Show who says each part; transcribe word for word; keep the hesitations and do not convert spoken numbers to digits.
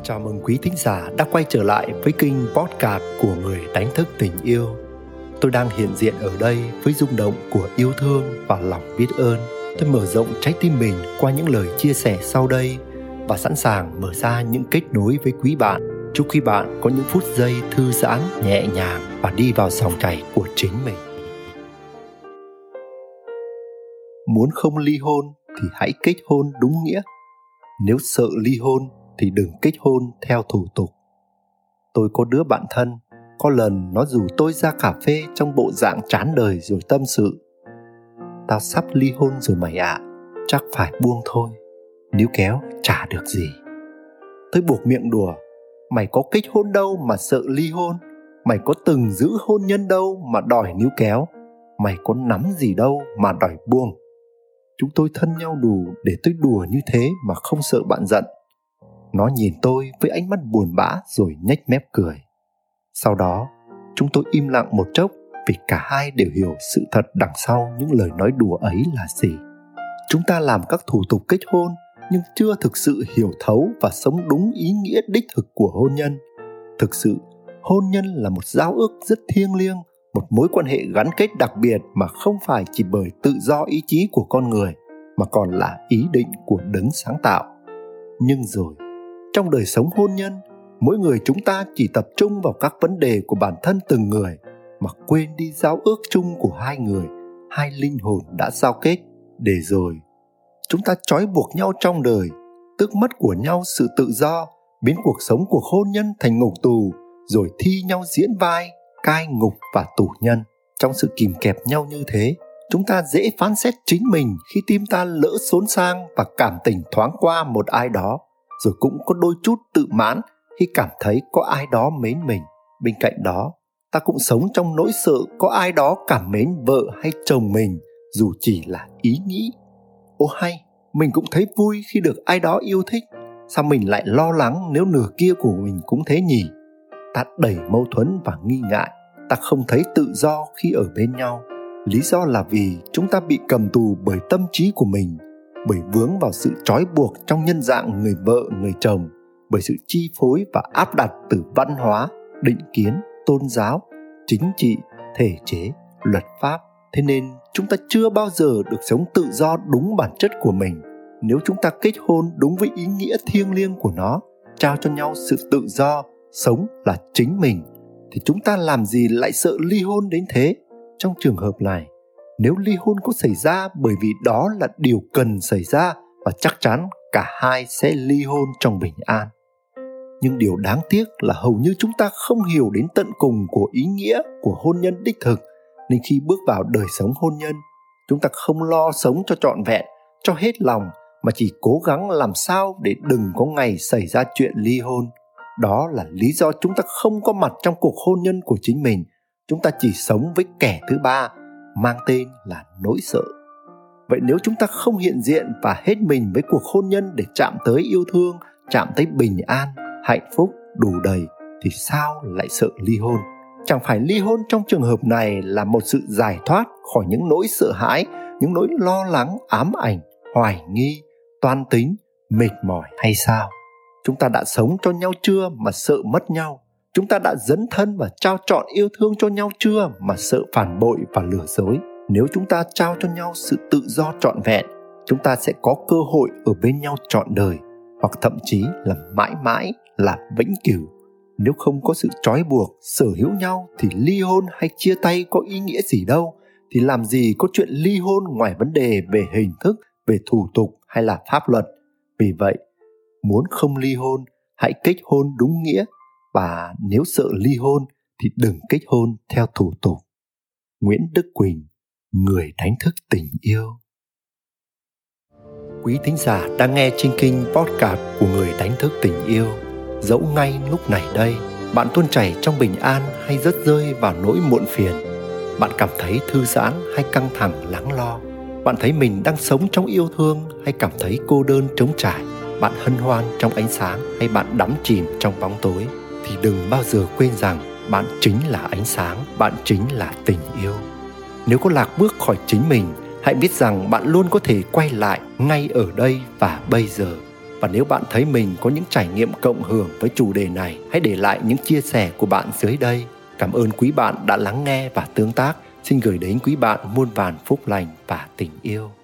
Speaker 1: Chào mừng quý thính giả đã quay trở lại với kênh podcast của Người Đánh Thức Tình Yêu. Tôi đang hiện diện ở đây với rung động của yêu thương và lòng biết ơn. Tôi mở rộng trái tim mình qua những lời chia sẻ sau đây và sẵn sàng mở ra những kết nối với quý bạn. Chúc quý bạn có những phút giây thư giãn, nhẹ nhàng và đi vào dòng chảy của chính mình. Muốn không ly hôn thì hãy kết hôn đúng nghĩa. Nếu sợ ly hôn thì đừng kết hôn theo thủ tục. Tôi có đứa bạn thân, có lần nó rủ tôi ra cà phê trong bộ dạng chán đời rồi tâm sự. Tao sắp ly hôn rồi mày ạ, à, chắc phải buông thôi, níu kéo chả được gì. Tôi buộc miệng đùa, mày có kết hôn đâu mà sợ ly hôn, mày có từng giữ hôn nhân đâu mà đòi níu kéo, mày có nắm gì đâu mà đòi buông. Chúng tôi thân nhau đủ để tôi đùa như thế mà không sợ bạn giận. Nó nhìn tôi với ánh mắt buồn bã rồi nhếch mép cười. Sau đó, chúng tôi im lặng một chốc vì cả hai đều hiểu sự thật đằng sau những lời nói đùa ấy là gì. Chúng ta làm các thủ tục kết hôn nhưng chưa thực sự hiểu thấu và sống đúng ý nghĩa đích thực của hôn nhân. Thực sự, hôn nhân là một giao ước rất thiêng liêng, một mối quan hệ gắn kết đặc biệt mà không phải chỉ bởi tự do ý chí của con người, mà còn là ý định của Đấng sáng tạo. Nhưng rồi, trong đời sống hôn nhân, mỗi người chúng ta chỉ tập trung vào các vấn đề của bản thân từng người mà quên đi giao ước chung của hai người, hai linh hồn đã giao kết. Để rồi, chúng ta trói buộc nhau trong đời, tước mất của nhau sự tự do, biến cuộc sống của hôn nhân thành ngục tù, rồi thi nhau diễn vai, cai ngục và tù nhân. Trong sự kìm kẹp nhau như thế, chúng ta dễ phán xét chính mình khi tim ta lỡ xốn sang và cảm tình thoáng qua một ai đó, rồi cũng có đôi chút tự mãn khi cảm thấy có ai đó mến mình. Bên cạnh đó, ta cũng sống trong nỗi sợ có ai đó cảm mến vợ hay chồng mình, dù chỉ là ý nghĩ. Ô hay, mình cũng thấy vui khi được ai đó yêu thích, sao mình lại lo lắng nếu nửa kia của mình cũng thế nhỉ? Ta đầy mâu thuẫn và nghi ngại, ta không thấy tự do khi ở bên nhau. Lý do là vì chúng ta bị cầm tù bởi tâm trí của mình, bởi vướng vào sự trói buộc trong nhân dạng người vợ, người chồng, bởi sự chi phối và áp đặt từ văn hóa, định kiến, tôn giáo, chính trị, thể chế, luật pháp. Thế nên chúng ta chưa bao giờ được sống tự do đúng bản chất của mình. Nếu chúng ta kết hôn đúng với ý nghĩa thiêng liêng của nó, trao cho nhau sự tự do, sống là chính mình, thì chúng ta làm gì lại sợ ly hôn đến thế? Trong trường hợp này, nếu ly hôn có xảy ra bởi vì đó là điều cần xảy ra, và chắc chắn cả hai sẽ ly hôn trong bình an. Nhưng điều đáng tiếc là hầu như chúng ta không hiểu đến tận cùng của ý nghĩa của hôn nhân đích thực, nên khi bước vào đời sống hôn nhân, chúng ta không lo sống cho trọn vẹn, cho hết lòng, mà chỉ cố gắng làm sao để đừng có ngày xảy ra chuyện ly hôn. Đó là lý do chúng ta không có mặt trong cuộc hôn nhân của chính mình. Chúng ta chỉ sống với kẻ thứ ba, mang tên là nỗi sợ. Vậy nếu chúng ta không hiện diện và hết mình với cuộc hôn nhân để chạm tới yêu thương, chạm tới bình an, hạnh phúc đủ đầy, thì sao lại sợ ly hôn? Chẳng phải ly hôn trong trường hợp này là một sự giải thoát khỏi những nỗi sợ hãi, những nỗi lo lắng, ám ảnh, hoài nghi, toan tính, mệt mỏi hay sao? Chúng ta đã sống cho nhau chưa mà sợ mất nhau? Chúng ta đã dấn thân và trao trọn yêu thương cho nhau chưa mà sợ phản bội và lừa dối? Nếu chúng ta trao cho nhau sự tự do trọn vẹn, chúng ta sẽ có cơ hội ở bên nhau trọn đời, hoặc thậm chí là mãi mãi, là vĩnh cửu. Nếu không có sự trói buộc, sở hữu nhau thì ly hôn hay chia tay có ý nghĩa gì đâu. Thì làm gì có chuyện ly hôn ngoài vấn đề về hình thức, về thủ tục hay là pháp luật. Vì vậy, muốn không ly hôn, hãy kết hôn đúng nghĩa. Và nếu sợ ly hôn thì đừng kết hôn theo thủ tục. Nguyễn Đức Quỳnh, Người Đánh Thức Tình Yêu. Quý thính giả đang nghe trên kênh podcast của Người Đánh Thức Tình Yêu. Dẫu ngay lúc này đây, bạn tuôn chảy trong bình an hay rớt rơi vào nỗi muộn phiền, bạn cảm thấy thư giãn hay căng thẳng lắng lo, bạn thấy mình đang sống trong yêu thương hay cảm thấy cô đơn trống trải, bạn hân hoan trong ánh sáng hay bạn đắm chìm trong bóng tối, thì đừng bao giờ quên rằng bạn chính là ánh sáng, bạn chính là tình yêu. Nếu có lạc bước khỏi chính mình, hãy biết rằng bạn luôn có thể quay lại ngay ở đây và bây giờ. Và nếu bạn thấy mình có những trải nghiệm cộng hưởng với chủ đề này, hãy để lại những chia sẻ của bạn dưới đây. Cảm ơn quý bạn đã lắng nghe và tương tác. Xin gửi đến quý bạn muôn vàn phúc lành và tình yêu.